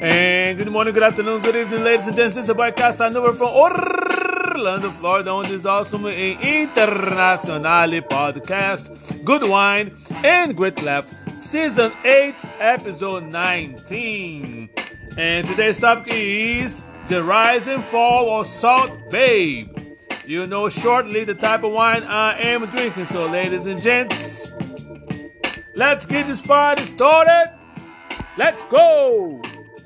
And good morning, good afternoon, good evening, ladies and gents. This is a podcast I know from Orlando, Florida, on this awesome internationale podcast, Good Wine and Great Laugh, Season 8, Episode 19. And today's topic is the rise and fall of Salt Babe. You know shortly the type of wine I am drinking. So, ladies and gents, let's get this party started. Let's go.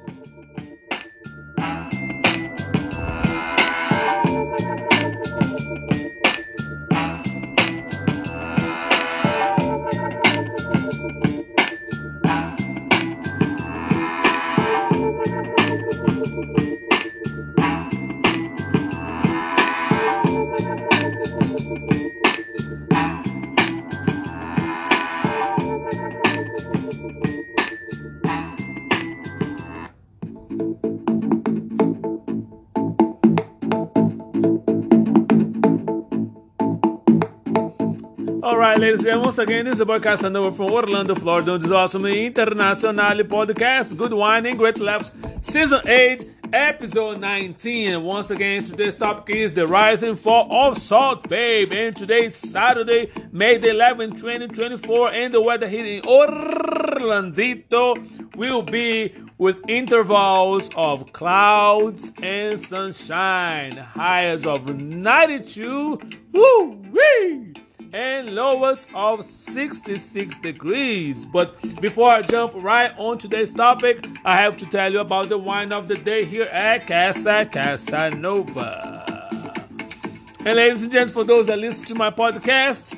Alright, ladies and gentlemen, once again, this is a podcast I know from Orlando, Florida. This is awesome internationale podcast, Good Wine and Great Laughs, Season 8, Episode 19. And once again, today's topic is the rise and fall of Salt Babe. And today's Saturday, May the 11th, 2024, and the weather here in Orlandito will be with intervals of clouds and sunshine. Highs of 92. Woo-wee! And lowest of 66 degrees. But before I jump right on today's topic, I have to tell you about the wine of the day here at Casa Casanova. And ladies and gents, for those that listen to my podcast,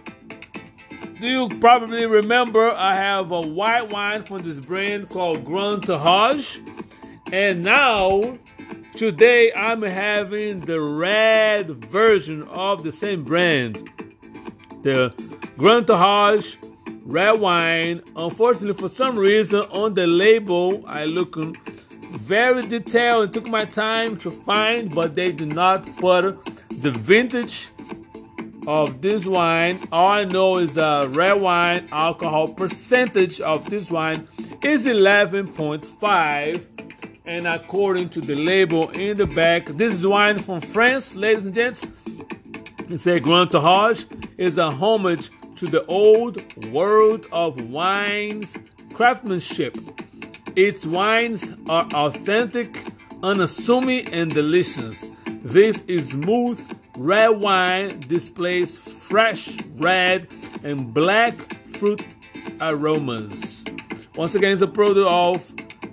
do you probably remember I have a white wine from this brand called Grand Tahaj. And now, today I'm having the red version of the same brand. The Grand Tahaj red wine. Unfortunately, for some reason, on the label, I look very detailed and took my time to find, but they did not put the vintage of this wine. All I know is red wine alcohol percentage of this wine is 11.5. And according to the label in the back, this is wine from France, ladies and gents. It says Grand Tahaj is a homage to the old world of wine's craftsmanship. Its wines are authentic, unassuming, and delicious. This is smooth red wine displays fresh red and black fruit aromas. Once again, it's a product of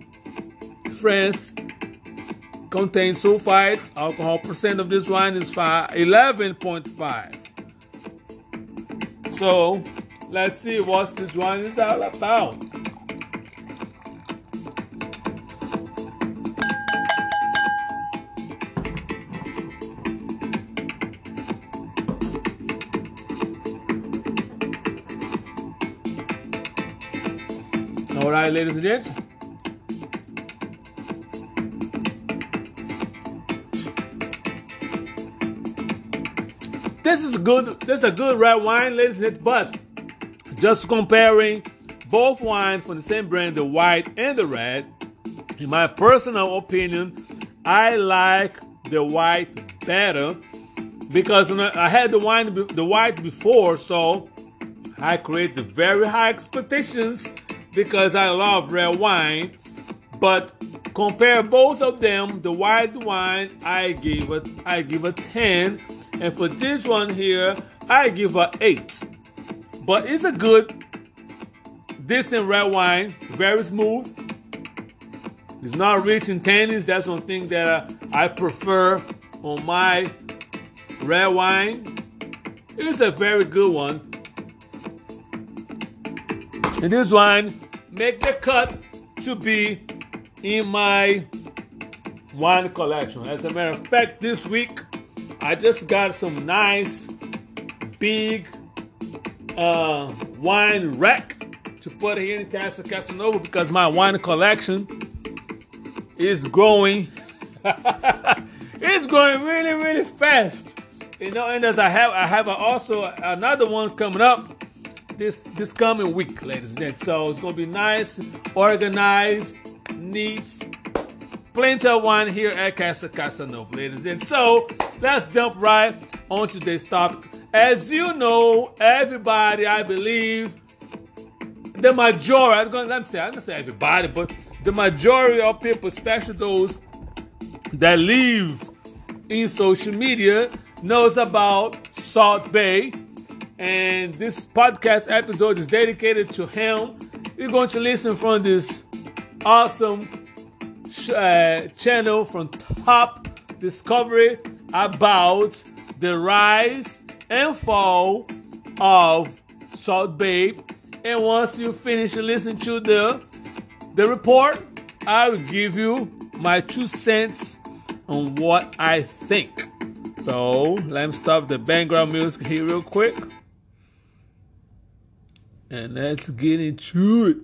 France. Contains sulfites. Alcohol percent of this wine is 11.5. So, let's see what this wine is all about. Alright, ladies and gents. This is good. This is a good red wine, ladies and gents. But just comparing both wines from the same brand, the white and the red, in my personal opinion, I like the white better because I had the white before, so I created very high expectations because I love red wine. But compare both of them, the white wine, I give a 10. And for this one here, I give an 8. But it's a good, decent red wine. Very smooth. It's not rich in tannins. That's one thing that I prefer on my red wine. It's a very good one. And this wine make the cut to be in my wine collection. As a matter of fact, this week, I just got some nice big wine rack to put here in Casa Casanova because my wine collection is growing. It's growing really, really fast. You know, and as I have also another one coming up this coming week, ladies and gents. So it's gonna be nice, organized, neat, plenty of wine here at Casa Casanova, ladies. And so let's jump right on today's topic. As you know, everybody, I believe, the majority, I'm gonna say everybody, but the majority of people, especially those that live in social media, knows about Salt Bae. And this podcast episode is dedicated to him. You're going to listen from this awesome channel from Top Discovery about the rise and fall of Salt Bae. And once you finish listening to the report, I will give you my 2 cents on what I think. So let me stop the background music here real quick. And let's get into it.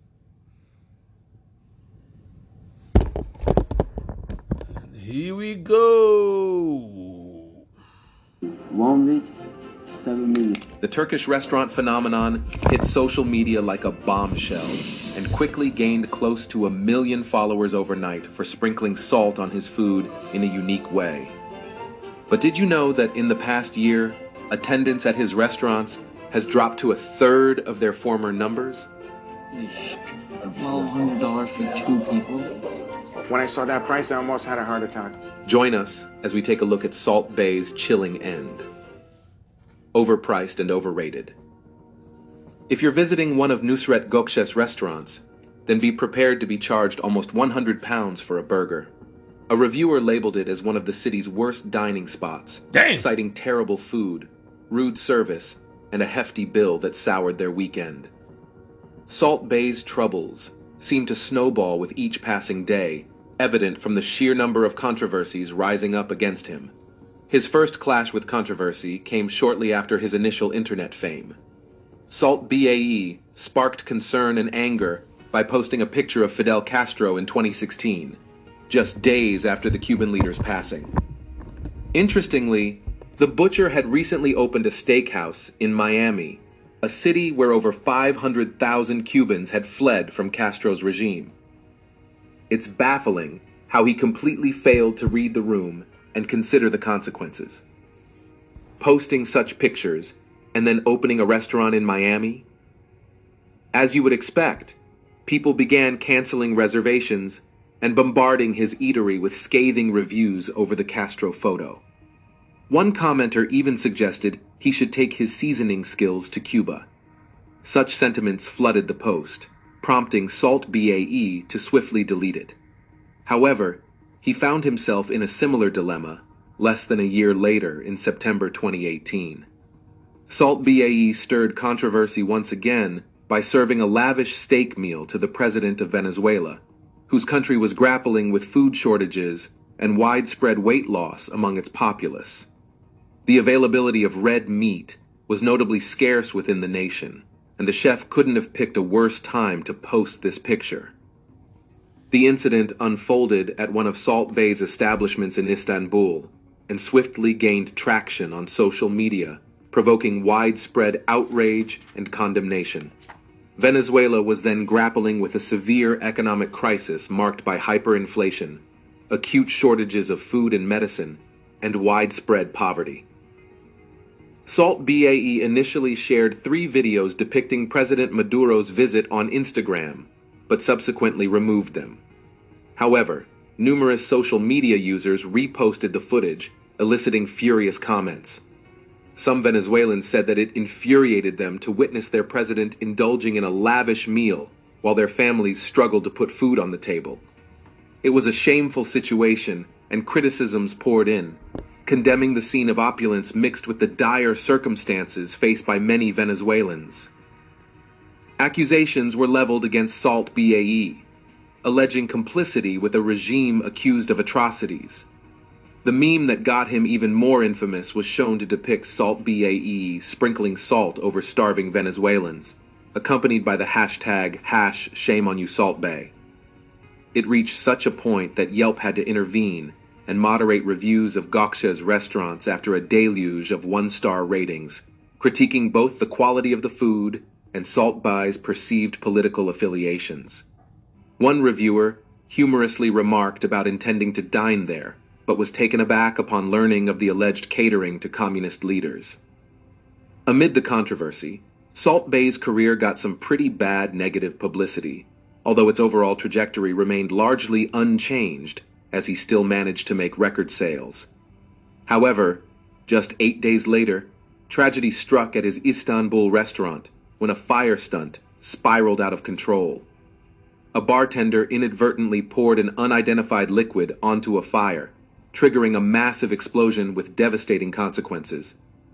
And here we go. 1 week, 7 minutes. The Turkish restaurant phenomenon hit social media like a bombshell and quickly gained close to 1 million followers overnight for sprinkling salt on his food in a unique way. But did you know that in the past year, attendance at his restaurants has dropped to 1/3 of their former numbers? $1,200 for 2 people. When I saw that price, I almost had a heart attack. Join us as we take a look at Salt Bae's chilling end. Overpriced and overrated. If you're visiting one of Nusret Gökçe's restaurants, then be prepared to be charged almost £100 for a burger. A reviewer labeled it as one of the city's worst dining spots, citing terrible food, rude service, and a hefty bill that soured their weekend. Salt Bae's troubles seemed to snowball with each passing day, evident from the sheer number of controversies rising up against him. His first clash with controversy came shortly after his initial internet fame. Salt Bae sparked concern and anger by posting a picture of Fidel Castro in 2016, just days after the Cuban leader's passing. Interestingly, the butcher had recently opened a steakhouse in Miami, a city where over 500,000 Cubans had fled from Castro's regime. It's baffling how he completely failed to read the room and consider the consequences. Posting such pictures and then opening a restaurant in Miami? As you would expect, people began canceling reservations and bombarding his eatery with scathing reviews over the Castro photo. One commenter even suggested he should take his seasoning skills to Cuba. Such sentiments flooded the post, prompting Salt Bae to swiftly delete it. However, he found himself in a similar dilemma less than a year later in September 2018. Salt Bae stirred controversy once again by serving a lavish steak meal to the president of Venezuela, whose country was grappling with food shortages and widespread weight loss among its populace. The availability of red meat was notably scarce within the nation, and the chef couldn't have picked a worse time to post this picture. The incident unfolded at one of Salt Bae's establishments in Istanbul and swiftly gained traction on social media, provoking widespread outrage and condemnation. Venezuela was then grappling with a severe economic crisis marked by hyperinflation, acute shortages of food and medicine, and widespread poverty. Salt Bae initially shared 3 videos depicting President Maduro's visit on Instagram, but subsequently removed them. However, numerous social media users reposted the footage, eliciting furious comments. Some Venezuelans said that it infuriated them to witness their president indulging in a lavish meal while their families struggled to put food on the table. It was a shameful situation, and criticisms poured in, condemning the scene of opulence mixed with the dire circumstances faced by many Venezuelans. Accusations were leveled against Salt Bae, alleging complicity with a regime accused of atrocities. The meme that got him even more infamous was shown to depict Salt Bae sprinkling salt over starving Venezuelans, accompanied by the hashtag #ShameOnYouSaltBae. It reached such a point that Yelp had to intervene and moderate reviews of Gökçe's restaurants after a deluge of 1-star ratings, critiquing both the quality of the food and Salt Bae's perceived political affiliations. One reviewer, humorously remarked about intending to dine there, but was taken aback upon learning of the alleged catering to communist leaders. Amid the controversy, Salt Bae's career got some pretty bad negative publicity, although its overall trajectory remained largely unchanged as he still managed to make record sales. However, just 8 days later, tragedy struck at his Istanbul restaurant when a fire stunt spiraled out of control. A bartender inadvertently poured an unidentified liquid onto a fire, triggering a massive explosion with devastating consequences.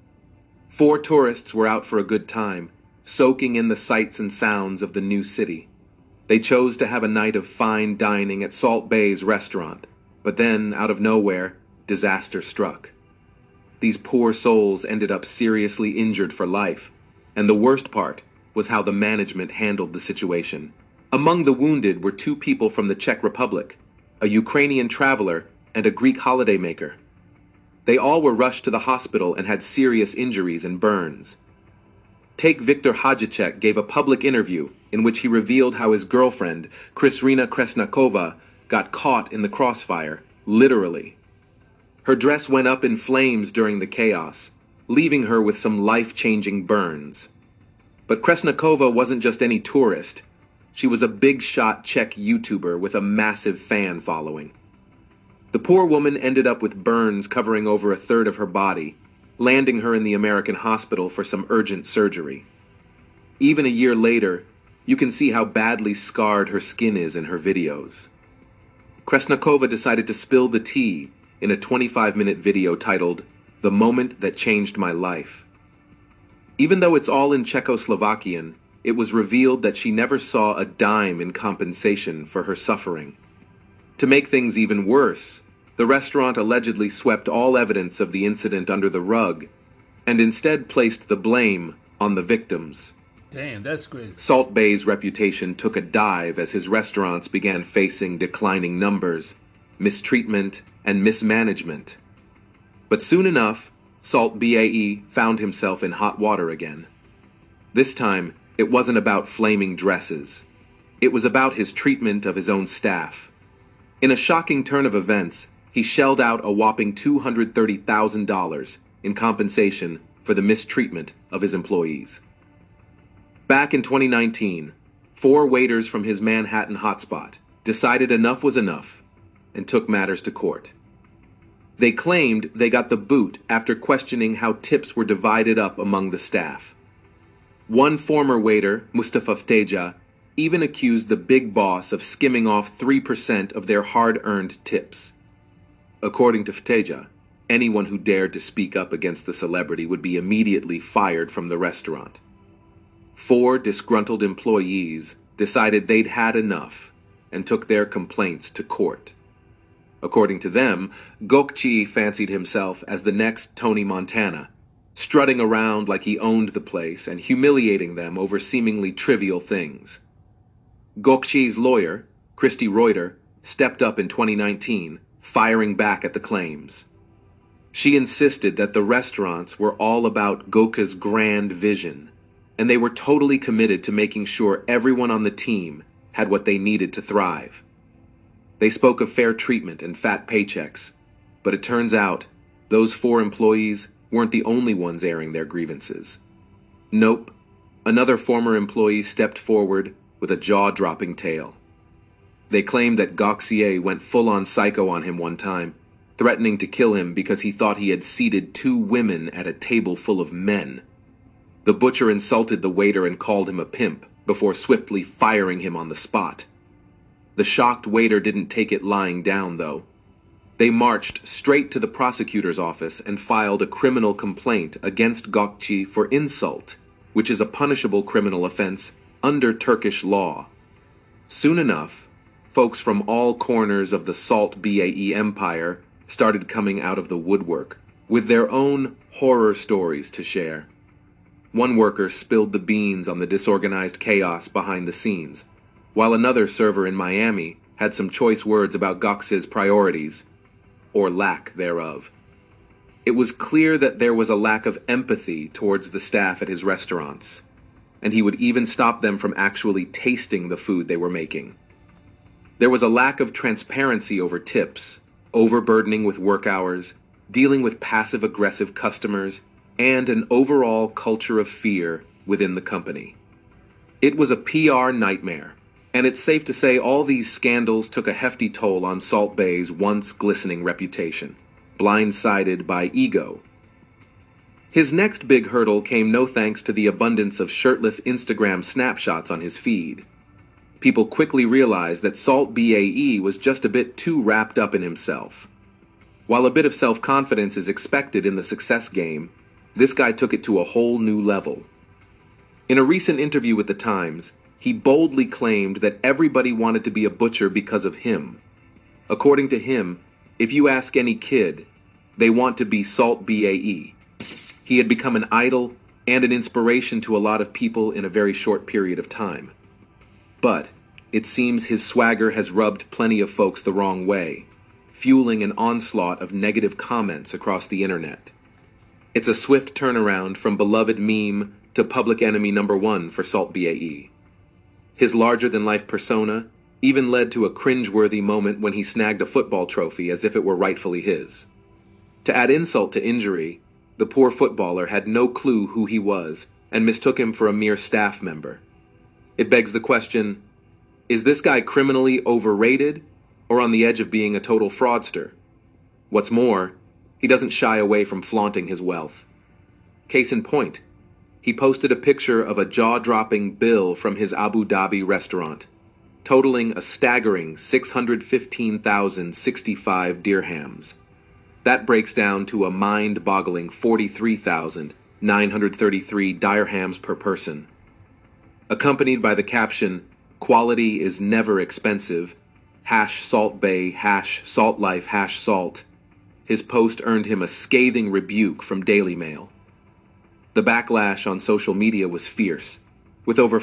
4 tourists were out for a good time, soaking in the sights and sounds of the new city. They chose to have a night of fine dining at Salt Bae's restaurant, but then, out of nowhere, disaster struck. These poor souls ended up seriously injured for life, and the worst part was how the management handled the situation. Among the wounded were 2 people from the Czech Republic, a Ukrainian traveler and a Greek holidaymaker. They all were rushed to the hospital and had serious injuries and burns. Take Viktor Hadjicek gave a public interview in which he revealed how his girlfriend, Krisrina Kresnakova, got caught in the crossfire, literally. Her dress went up in flames during the chaos, leaving her with some life-changing burns. But Kresnakova wasn't just any tourist. She was a big-shot Czech YouTuber with a massive fan following. The poor woman ended up with burns covering over a third of her body, landing her in the American hospital for some urgent surgery. Even a year later, you can see how badly scarred her skin is in her videos. Kresnakova decided to spill the tea in a 25-minute video titled, "The Moment That Changed My Life." Even though it's all in Czechoslovakian, it was revealed that she never saw a dime in compensation for her suffering. To make things even worse, the restaurant allegedly swept all evidence of the incident under the rug and instead placed the blame on the victims. Damn, that's crazy. Salt Bae's reputation took a dive as his restaurants began facing declining numbers, mistreatment, and mismanagement. But soon enough, Salt Bae found himself in hot water again. This time, it wasn't about flaming dresses. It was about his treatment of his own staff. In a shocking turn of events, he shelled out a whopping $230,000 in compensation for the mistreatment of his employees. Back in 2019, 4 waiters from his Manhattan hotspot decided enough was enough and took matters to court. They claimed they got the boot after questioning how tips were divided up among the staff. One former waiter, Mustafa Fteja, even accused the big boss of skimming off 3% of their hard-earned tips. According to Fteja, anyone who dared to speak up against the celebrity would be immediately fired from the restaurant. 4 disgruntled employees decided they'd had enough and took their complaints to court. According to them, Gokci fancied himself as the next Tony Montana, strutting around like he owned the place and humiliating them over seemingly trivial things. Gokci's lawyer, Christy Reuter, stepped up in 2019, firing back at the claims. She insisted that the restaurants were all about Gokci's grand vision, and they were totally committed to making sure everyone on the team had what they needed to thrive. They spoke of fair treatment and fat paychecks, but it turns out those 4 employees weren't the only ones airing their grievances. Nope, another former employee stepped forward with a jaw-dropping tale. They claimed that Gokci went full-on psycho on him one time, threatening to kill him because he thought he had seated 2 women at a table full of men. The butcher insulted the waiter and called him a pimp before swiftly firing him on the spot. The shocked waiter didn't take it lying down, though. They marched straight to the prosecutor's office and filed a criminal complaint against Gokci for insult, which is a punishable criminal offense under Turkish law. Soon enough, folks from all corners of the Salt Bae empire started coming out of the woodwork with their own horror stories to share. One worker spilled the beans on the disorganized chaos behind the scenes, while another server in Miami had some choice words about Gokci's priorities, or lack thereof. It was clear that there was a lack of empathy towards the staff at his restaurants, and he would even stop them from actually tasting the food they were making. There was a lack of transparency over tips, overburdening with work hours, dealing with passive-aggressive customers, and an overall culture of fear within the company. It was a PR nightmare, and it's safe to say all these scandals took a hefty toll on Salt Bae's once glistening reputation, blindsided by ego. His next big hurdle came no thanks to the abundance of shirtless Instagram snapshots on his feed. People quickly realized that Salt BAE was just a bit too wrapped up in himself. While a bit of self-confidence is expected in the success game, this guy took it to a whole new level. In a recent interview with The Times, he boldly claimed that everybody wanted to be a butcher because of him. According to him, if you ask any kid, they want to be Salt BAE. He had become an idol and an inspiration to a lot of people in a very short period of time. But it seems his swagger has rubbed plenty of folks the wrong way, fueling an onslaught of negative comments across the internet. It's a swift turnaround from beloved meme to public enemy #1 for Salt BAE. His larger-than-life persona even led to a cringeworthy moment when he snagged a football trophy as if it were rightfully his. To add insult to injury, the poor footballer had no clue who he was and mistook him for a mere staff member. It begs the question, is this guy criminally overrated or on the edge of being a total fraudster? What's more, he doesn't shy away from flaunting his wealth. Case in point, he posted a picture of a jaw-dropping bill from his Abu Dhabi restaurant, totaling a staggering 615,065 dirhams. That breaks down to a mind-boggling 43,933 dirhams per person. Accompanied by the caption, "Quality is never expensive, #SaltBae, #SaltLife, #Salt," his post earned him a scathing rebuke from Daily Mail. The backlash on social media was fierce, with over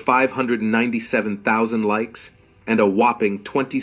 597,000 likes and a whopping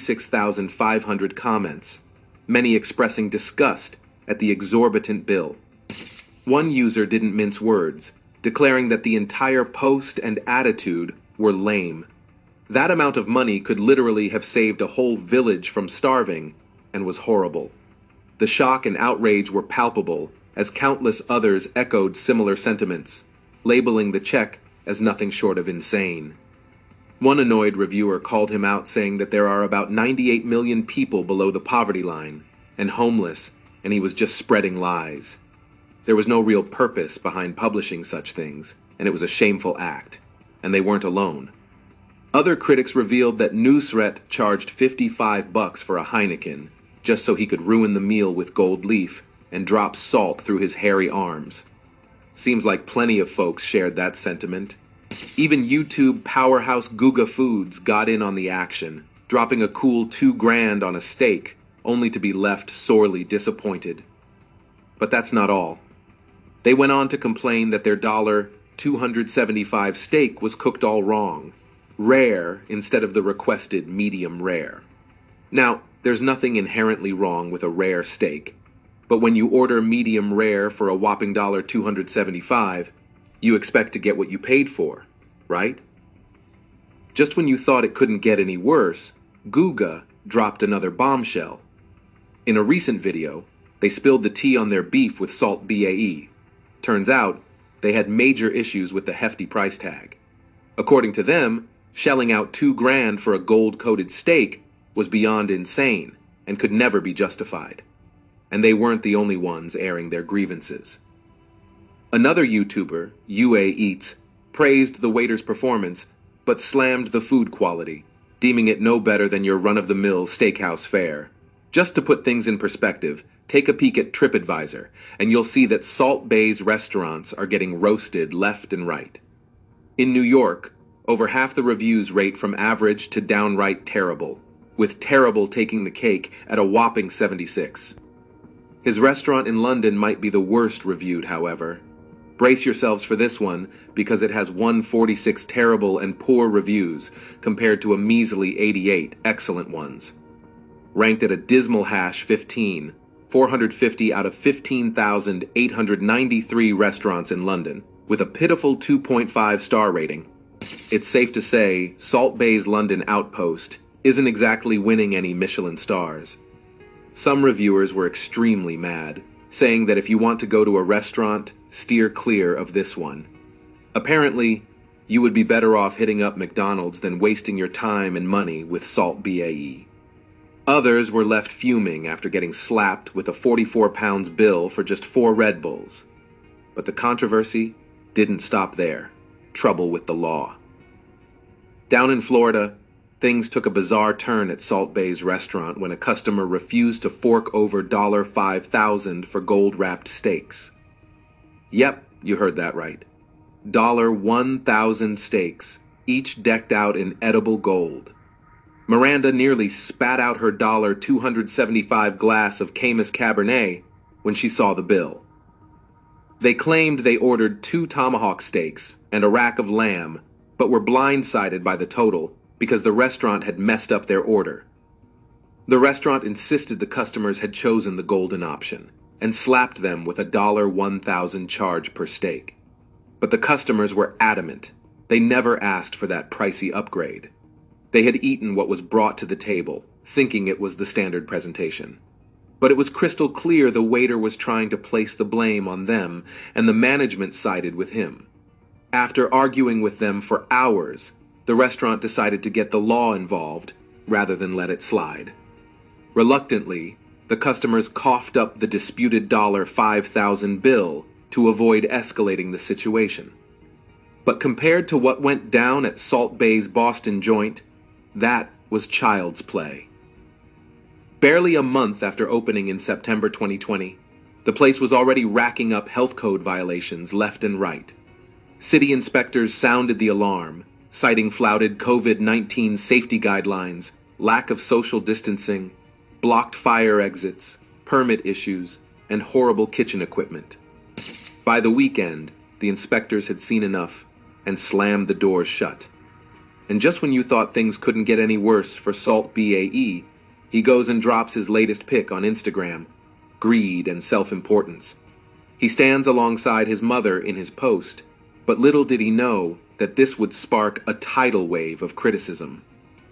26,500 comments, many expressing disgust at the exorbitant bill. One user didn't mince words, declaring that the entire post and attitude were lame. That amount of money could literally have saved a whole village from starving, and was horrible. The shock and outrage were palpable, as countless others echoed similar sentiments, labeling the check as nothing short of insane. One annoyed reviewer called him out, saying that there are about 98 million people below the poverty line and homeless, and he was just spreading lies. There was no real purpose behind publishing such things, and it was a shameful act, and they weren't alone. Other critics revealed that Nusret charged $55 for a Heineken, just so he could ruin the meal with gold leaf and drop salt through his hairy arms. Seems like plenty of folks shared that sentiment. Even YouTube powerhouse Guga Foods got in on the action, dropping a cool $2,000 on a steak, only to be left sorely disappointed. But that's not all. They went on to complain that their $275 steak was cooked all wrong, rare instead of the requested medium rare. Now, there's nothing inherently wrong with a rare steak, but when you order medium rare for a whopping $275, you expect to get what you paid for, right? Just when you thought it couldn't get any worse, Guga dropped another bombshell. In a recent video, they spilled the tea on their beef with Salt BAE. Turns out, they had major issues with the hefty price tag. According to them, shelling out $2,000 for a gold-coated steak was beyond insane and could never be justified. And they weren't the only ones airing their grievances. Another YouTuber, UA Eats, praised the waiter's performance, but slammed the food quality, deeming it no better than your run-of-the-mill steakhouse fare. Just to put things in perspective, take a peek at TripAdvisor, and you'll see that Salt Bae's restaurants are getting roasted left and right. In New York, over half the reviews rate from average to downright terrible, with terrible taking the cake at a whopping 76. His restaurant in London might be the worst reviewed, however. Brace yourselves for this one, because it has 146 terrible and poor reviews compared to a measly 88 excellent ones. Ranked at a dismal #15, 450 out of 15,893 restaurants in London, with a pitiful 2.5 star rating. It's safe to say Salt Bae's London outpost isn't exactly winning any Michelin stars. Some reviewers were extremely mad, saying that if you want to go to a restaurant, steer clear of this one. Apparently, you would be better off hitting up McDonald's than wasting your time and money with Salt BAE. Others were left fuming after getting slapped with a 44 pounds bill for just 4 Red Bulls. But the controversy didn't stop there. Trouble with the law. Down in Florida, things took a bizarre turn at Salt Bae's restaurant when a customer refused to fork over $5,000 for gold-wrapped steaks. Yep, you heard that right. $1,000 steaks, each decked out in edible gold. Miranda nearly spat out her $275 glass of Caymus Cabernet when she saw the bill. They claimed they ordered 2 tomahawk steaks and a rack of lamb, but were blindsided by the total because the restaurant had messed up their order. The restaurant insisted the customers had chosen the golden option and slapped them with a $1,000 charge per steak. But the customers were adamant. They never asked for that pricey upgrade. They had eaten what was brought to the table, thinking it was the standard presentation. But it was crystal clear the waiter was trying to place the blame on them, and the management sided with him. After arguing with them for hours, the restaurant decided to get the law involved rather than let it slide. Reluctantly, the customers coughed up the disputed $5,000 bill to avoid escalating the situation. But compared to what went down at Salt Bae's Boston joint, that was child's play. Barely a month after opening in September 2020, the place was already racking up health code violations left and right. City inspectors sounded the alarm, citing flouted COVID-19 safety guidelines, lack of social distancing, blocked fire exits, permit issues, and horrible kitchen equipment. By the weekend, the inspectors had seen enough and slammed the doors shut. And just when you thought things couldn't get any worse for Salt BAE, he goes and drops his latest pic on Instagram: greed and self-importance. He stands alongside his mother in his post, but little did he know that this would spark a tidal wave of criticism.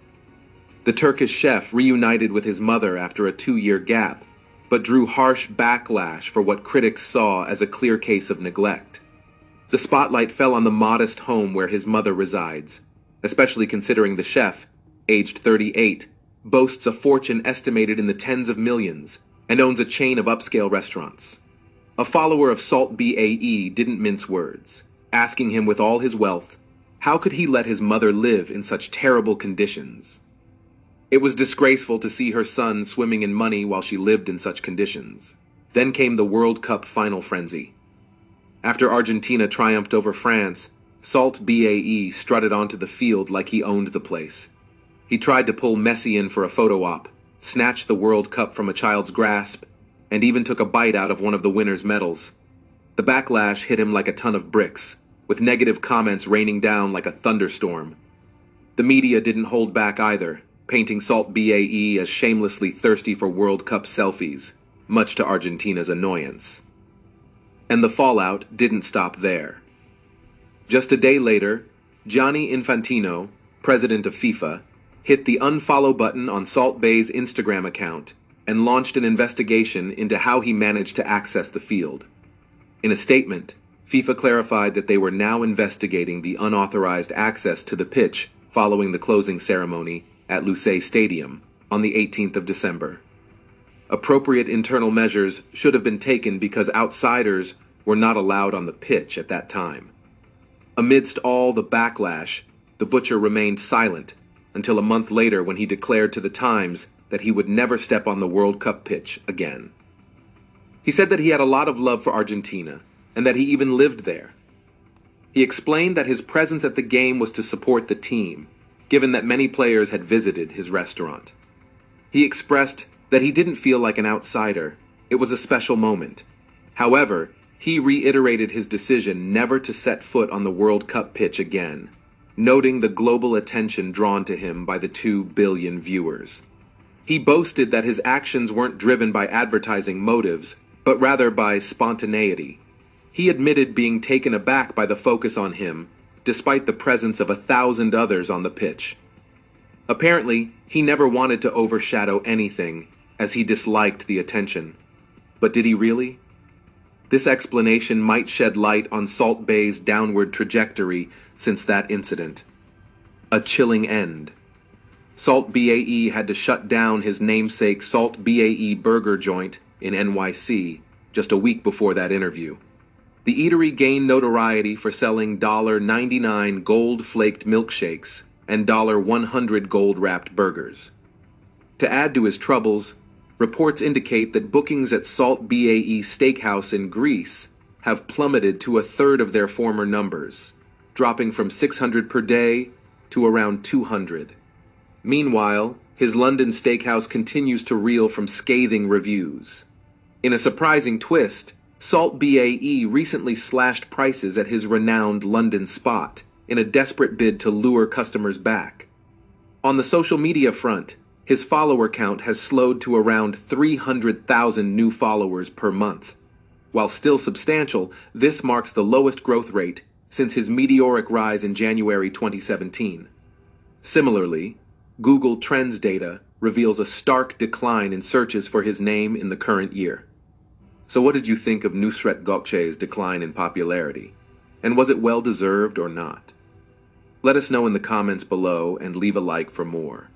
The Turkish chef reunited with his mother after a 2-year gap, but drew harsh backlash for what critics saw as a clear case of neglect. The spotlight fell on the modest home where his mother resides, especially considering the chef, aged 38, boasts a fortune estimated in the tens of millions and owns a chain of upscale restaurants. A follower of Salt BAE didn't mince words, asking him with all his wealth, how could he let his mother live in such terrible conditions? It was disgraceful to see her son swimming in money while she lived in such conditions. Then came the World Cup final frenzy. After Argentina triumphed over France, Salt BAE strutted onto the field like he owned the place. He tried to pull Messi in for a photo op, snatched the World Cup from a child's grasp, and even took a bite out of one of the winners' medals. The backlash hit him like a ton of bricks, with negative comments raining down like a thunderstorm. The media didn't hold back either, painting Salt BAE as shamelessly thirsty for World Cup selfies, much to Argentina's annoyance. And the fallout didn't stop there. Just a day later, Gianni Infantino, president of FIFA, hit the unfollow button on Salt Bae's Instagram account and launched an investigation into how he managed to access the field. In a statement, FIFA clarified that they were now investigating the unauthorized access to the pitch following the closing ceremony at Lusail Stadium on the 18th of December. Appropriate internal measures should have been taken because outsiders were not allowed on the pitch at that time. Amidst all the backlash, the butcher remained silent until a month later when he declared to the Times that he would never step on the World Cup pitch again. He said that he had a lot of love for Argentina and that he even lived there. He explained that his presence at the game was to support the team, given that many players had visited his restaurant. He expressed that he didn't feel like an outsider. It was a special moment. However, he reiterated his decision never to set foot on the World Cup pitch again, noting the global attention drawn to him by the 2 billion viewers. He boasted that his actions weren't driven by advertising motives, but rather by spontaneity. He admitted being taken aback by the focus on him, despite the presence of 1,000 others on the pitch. Apparently, he never wanted to overshadow anything, as he disliked the attention. But did he really? This explanation might shed light on Salt Bae's downward trajectory since that incident. A chilling end. Salt BAE had to shut down his namesake Salt BAE burger joint in NYC just a week before that interview. The eatery gained notoriety for selling $99 gold-flaked milkshakes and $100 gold-wrapped burgers. To add to his troubles, reports indicate that bookings at Salt BAE Steakhouse in Greece have plummeted to a third of their former numbers, dropping from 600 per day to around 200. Meanwhile, his London steakhouse continues to reel from scathing reviews. In a surprising twist, Salt BAE recently slashed prices at his renowned London spot in a desperate bid to lure customers back. On the social media front, his follower count has slowed to around 300,000 new followers per month. While still substantial, this marks the lowest growth rate since his meteoric rise in January 2017. Similarly, Google Trends data reveals a stark decline in searches for his name in the current year. So what did you think of Nusret Gökçe's decline in popularity? And was it well-deserved or not? Let us know in the comments below and leave a like for more.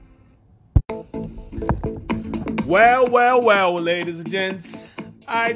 Well, ladies and gents. I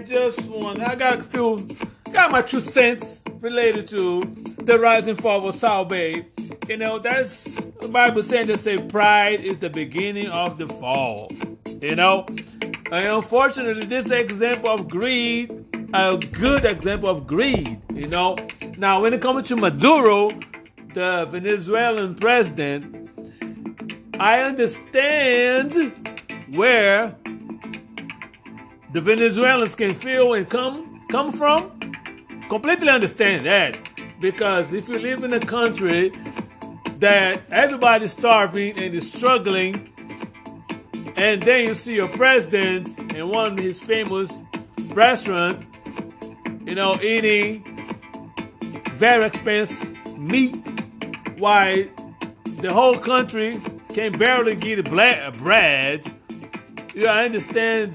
got my 2 cents related to the rise and fall of Salt Bae. You know, that's the Bible saying to say pride is the beginning of the fall. You know? And unfortunately, this example of greed, a good example of greed, you know. Now, when it comes to Maduro, the Venezuelan president, I understand where the Venezuelans can feel and come from. Completely understand that. Because if you live in a country that everybody's starving and is struggling, and then you see your president in one of his famous restaurants, you know, eating very expensive meat, while the whole country can barely get bread. You understand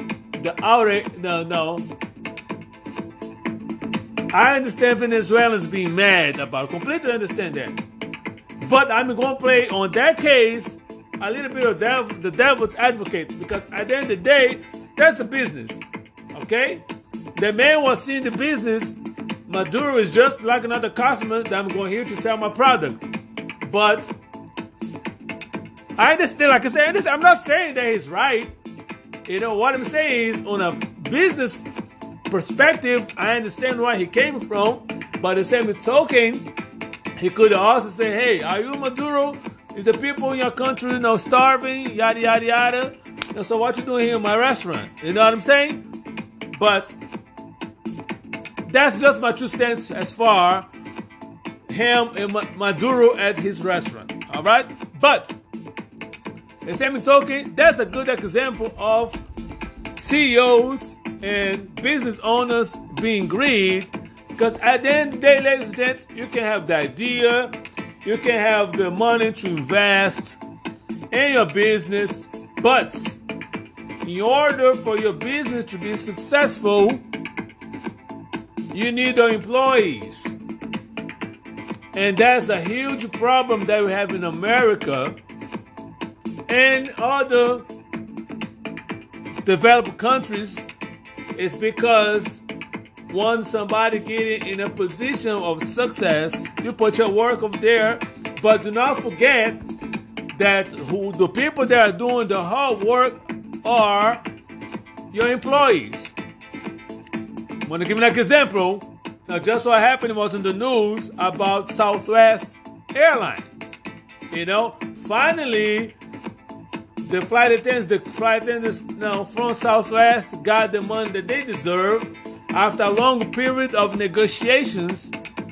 I understand Venezuelans being mad about it. Completely understand that. But I'm going to play on that case a little bit of the devil's advocate, because at the end of the day, that's a business. Okay? The man was seeing the business. Maduro is just like another customer that I'm going here to sell my product. But I understand, like I said, I'm not saying that he's right. You know, what I'm saying is, on a business perspective, I understand where he came from. But the same token, he could also say, hey, are you Maduro? Is the people in your country, you know, starving, yada, yada, yada? And so what you doing here in my restaurant? You know what I'm saying? But that's just my 2 cents as far him and Maduro at his restaurant. All right? But the same token, that's a good example of CEOs and business owners being greedy. Because at the end of the day, ladies and gents, you can have the idea, you can have the money to invest in your business, but in order for your business to be successful, you need the employees. And that's a huge problem that we have in America and other developed countries. It's because once somebody get in a position of success, you put your work up there, but do not forget that the people that are doing the hard work are your employees. I'm going to give you an example. Now, just what happened was in the news about Southwest Airlines. You know, finally, the flight attendants from Southwest got the money that they deserve after a long period of negotiations.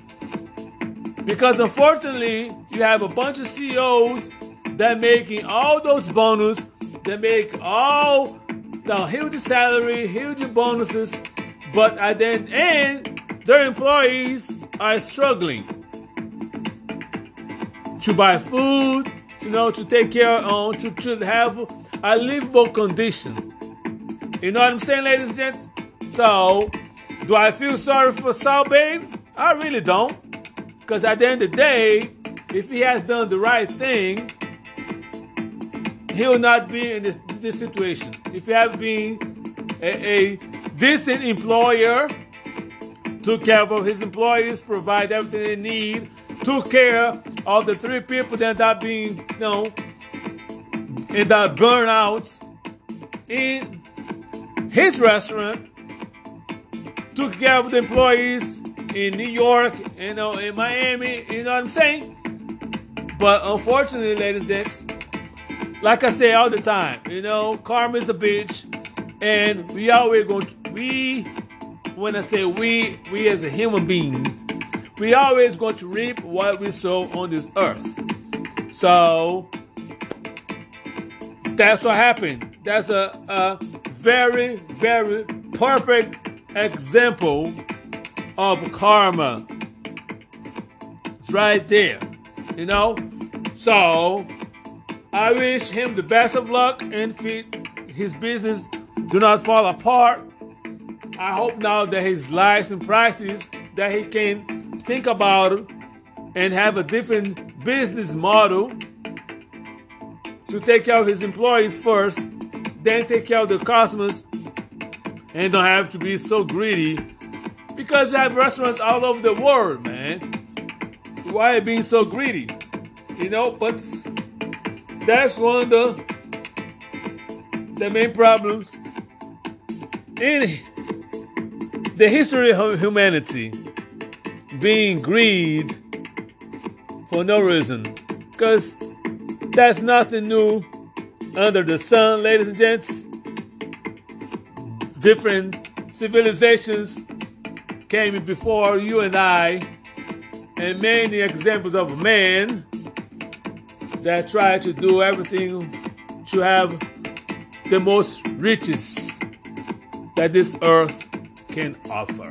Because unfortunately, you have a bunch of CEOs that making all those bonuses, they make all the huge salary, huge bonuses, but at the end, their employees are struggling to buy food, to take care on, to have a livable condition. You know what I'm saying, ladies and gents? So, do I feel sorry for Salt Bae? I really don't. Because at the end of the day, if he has done the right thing, he will not be in this situation. If he has been a decent employer, took care of his employees, provide everything they need, took care of the 3 people that are being, in that burnouts in his restaurant, took care of the employees in New York, in Miami, you know what I'm saying? But unfortunately, ladies and gents, like I say all the time, karma is a bitch, and we always when I say we as a human being, we always going to reap what we sow on this earth. So that's what happened. That's a very, very perfect example of karma. It's right there, So I wish him the best of luck, and his business do not fall apart. I hope now that his lives and prices, that he can think about it and have a different business model to take care of his employees first, then take care of the customers, and don't have to be so greedy, because you have restaurants all over the world, man. Why being so greedy? But that's one of the main problems in the history of humanity, being greed for no reason. Because that's nothing new under the sun, ladies and gents. Different civilizations came before you and I, and many examples of man that try to do everything to have the most riches that this earth can offer.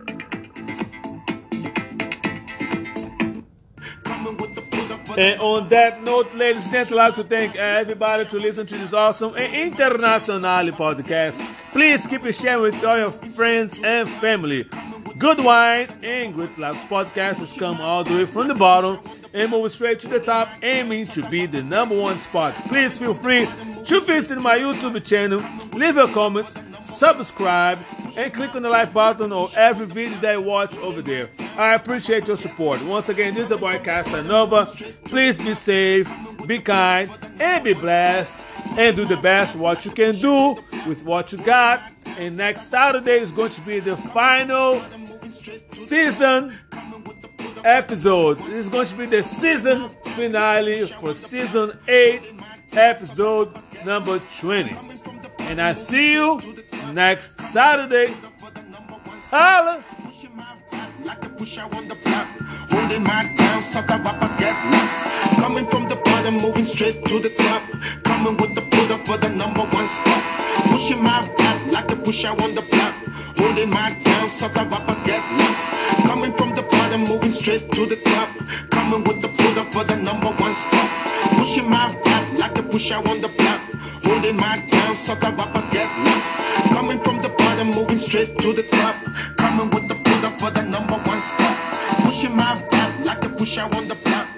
And on that note, ladies and gentlemen, I'd like to thank everybody to listen to this awesome and internationally podcast. Please keep it sharing with all your friends and family. Good Wine and Great Laughs podcast has come all the way from the bottom and moving straight to the top, aiming to be the #1 spot. Please feel free to visit my YouTube channel, leave your comments, subscribe, and click on the like button on every video that you watch over there. I appreciate your support. Once again, this is your boy Casanova. Please be safe, be kind, and be blessed, and do the best what you can do with what you got. And next Saturday is going to be the final season episode. This is going to be the season finale for season 8, episode number 20. And I see you next Saturday. Holla! Like a pusher on the block, holding my down, sucker rappers get loose. Coming from the bottom, moving straight to the top. Coming with the put up for the #1 spot. Pushing my back like a pusher on the block, holding my down, sucker rappers get loose. Coming from the bottom, moving straight to the top. Coming with the put up for the #1 spot. Pushing my back like a pusher on the block, holding my down, sucker rappers get loose. Coming from the bottom, moving straight to the top. Coming with the put up for the #1 spot. Pushing my back like a pusher on the block.